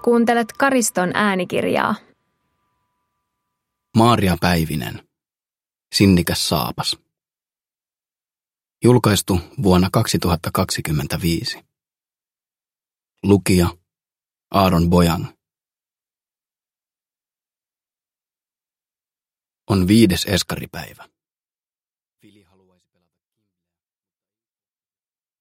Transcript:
Kuuntelet Kariston äänikirjaa. Maaria Päivinen. Sinnikäs saapas. Julkaistu vuonna 2025. Lukija Aaron Bojang. On 5. eskaripäivä.